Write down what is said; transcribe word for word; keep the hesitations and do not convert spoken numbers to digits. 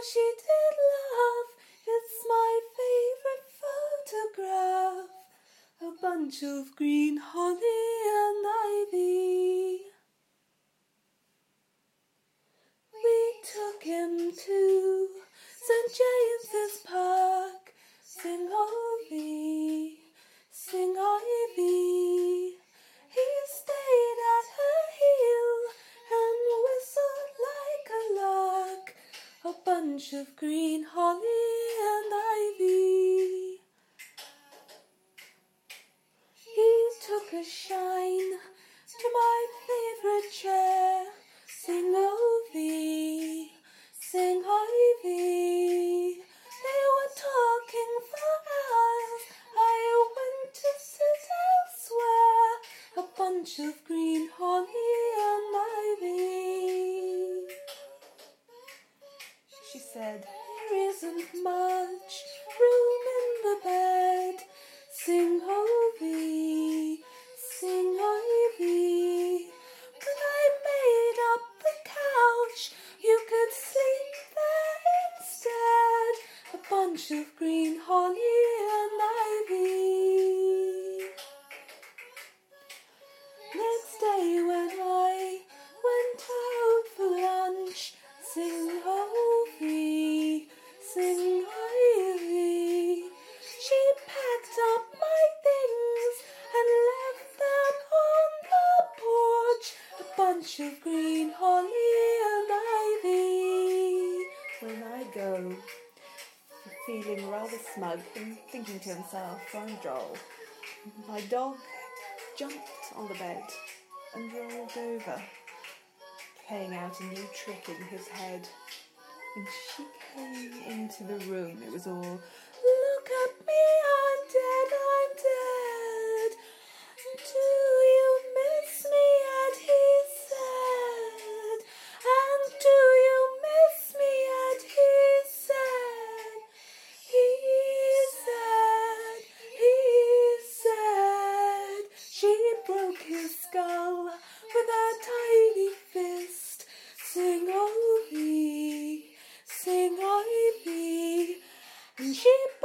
she did laugh. It's my favourite photograph. A bunch of green holly and ivy. We took him to Saint James's Park. Sing Ovie, sing Ivy. He stayed at her heel and whistled like a lark. A bunch of green holly and ivy. He took a shine to my favourite chair. Sing Ovie, sing Ivy. They were talking for hours. I went to sit elsewhere. A bunch of green holly and ivy. She said, there isn't much room in the bed. Sing Ovie, sing Ivy. But I made up the couch. You could sleep there instead. A bunch of green holly and ivy. Next day when I went out for lunch, sing Ovie, sing Ivy. She packed up my things and left them on the porch. A bunch of green holly and ivy. When I go, feeling rather smug and thinking to himself, I'm Joel. My dog jumped on the bed and rolled over, playing out a new trick in his head. When she came into the room, it was all, look at me, I'm dead, I'm dead. Do you miss me? And he said, and do you miss me? And he said, he said, he said. She broke his skull with her tiny fist. Sing Ovie, sing Ivy. And she